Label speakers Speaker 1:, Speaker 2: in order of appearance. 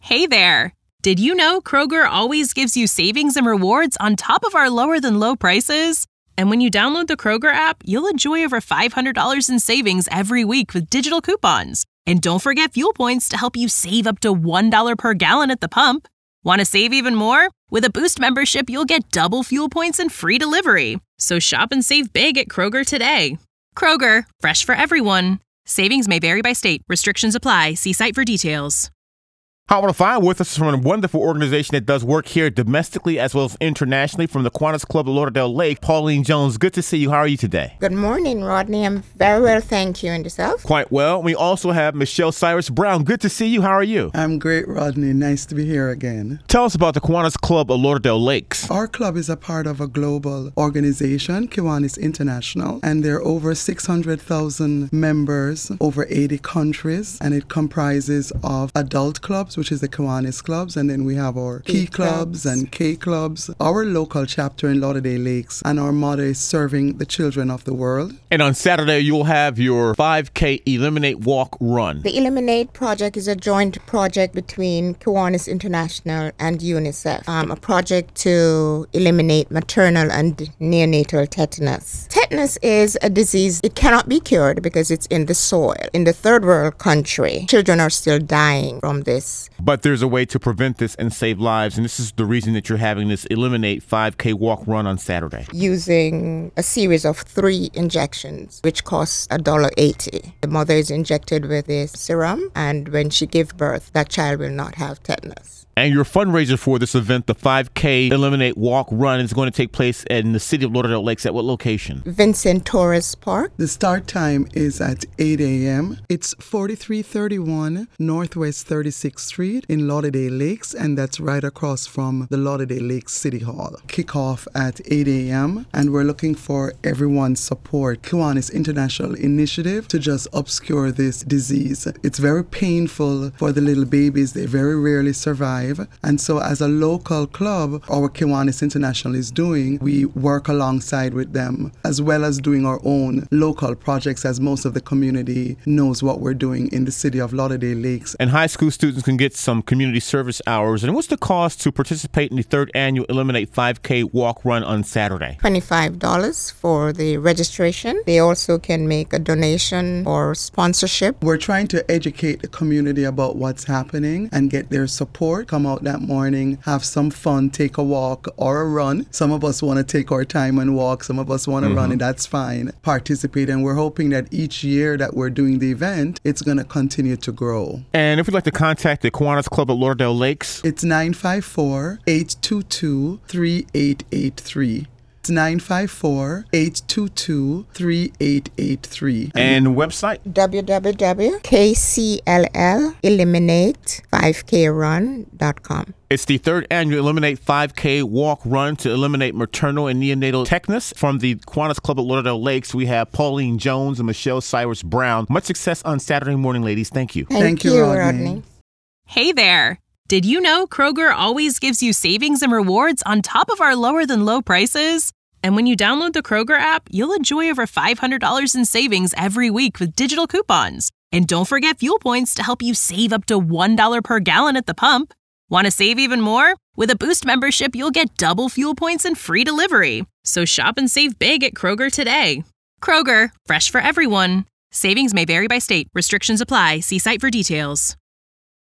Speaker 1: Hey there! Did you know Kroger always gives you savings and rewards on top of our lower-than-low prices? And when you download the Kroger app, you'll enjoy over $500 in savings every week with digital coupons. And don't forget fuel points to help you save up to $1 per gallon at the pump. Want to save even more? With a Boost membership, you'll get double fuel points and free delivery. So shop and save big at Kroger today. Kroger, fresh for everyone. Savings may vary by state. Restrictions apply. See site for details.
Speaker 2: Hot 105 with us from a wonderful organization that does work here domestically as well as internationally from the Kiwanis Club of Lauderdale Lake. Pauline Jones, good to see you. How are you today?
Speaker 3: Good morning, Rodney. I'm very well, thank you. And yourself?
Speaker 2: Quite well. We also have Michelle Cyrus Brown. Good to see you. How are you?
Speaker 4: I'm great, Rodney. Nice to be here again.
Speaker 2: Tell us about the Kiwanis Club of Lauderdale Lakes.
Speaker 4: Our club is a part of a global organization, Kiwanis International, and there are over 600,000 members, over 80 countries, and it comprises of adult clubs, which is the Kiwanis clubs, and then we have our Key clubs and K clubs, our local chapter in Lauderdale Lakes, and our motto is serving the children of the world.
Speaker 2: And on Saturday, you'll have your 5K Eliminate Walk Run.
Speaker 3: The Eliminate project is a joint project between Kiwanis International and UNICEF, a project to eliminate maternal and neonatal tetanus. Tetanus is a disease, it cannot be cured because it's in the soil. In the third world country, children are still dying from this.
Speaker 2: But there's a way to prevent this and save lives, and this is the reason that you're having this Eliminate 5K Walk Run on Saturday.
Speaker 3: Using a series of 3 injections, which costs $1.80. The mother is injected with this serum, and when she gives birth, that child will not have tetanus.
Speaker 2: And your fundraiser for this event, the 5K Eliminate Walk Run, is going to take place in the city of Lauderdale Lakes. At what location?
Speaker 3: Vincent Torres Park.
Speaker 4: The start time is at 8 a.m. It's 4331 Northwest 36th Street in Lauderdale Lakes, and that's right across from the Lauderdale Lakes City Hall. Kickoff at 8 a.m., and we're looking for everyone's support. Kiwanis International Initiative to just obscure this disease. It's very painful for the little babies. They very rarely survive. And so as a local club, our Kiwanis International is doing, we work alongside with them, as well as doing our own local projects, as most of the community knows what we're doing in the city of Lauderdale Lakes.
Speaker 2: And high school students can get some community service hours. And what's the cost to participate in the 3rd annual Eliminate 5K Walk Run on Saturday?
Speaker 3: $25 for the registration. They also can make a donation or sponsorship.
Speaker 4: We're trying to educate the community about what's happening and get their support. Come out that morning, have some fun, take a walk or a run. Some of us want to take our time and walk. Some of us want to run, and that's fine. Participate, and we're hoping that each year that we're doing the event, it's going to continue to grow.
Speaker 2: And if you'd like to contact the Kiwanis Club of Lauderdale Lakes,
Speaker 4: it's 954-822-3883. It's 954-822-3883.
Speaker 2: And website?
Speaker 3: www.kclleliminate5krun.com.
Speaker 2: It's the 3rd annual Eliminate 5K Walk Run to eliminate maternal and neonatal tetanus. From the Kiwanis Club of Lauderdale Lakes, we have Pauline Jones and Michelle Cyrus Brown. Much success on Saturday morning, ladies. Thank you.
Speaker 3: Thank you, Rodney.
Speaker 1: Hey there! Did you know Kroger always gives you savings and rewards on top of our lower-than-low prices? And when you download the Kroger app, you'll enjoy over $500 in savings every week with digital coupons. And don't forget fuel points to help you save up to $1 per gallon at the pump. Want to save even more? With a Boost membership, you'll get double fuel points and free delivery. So shop and save big at Kroger today. Kroger, fresh for everyone. Savings may vary by state. Restrictions apply. See site for details.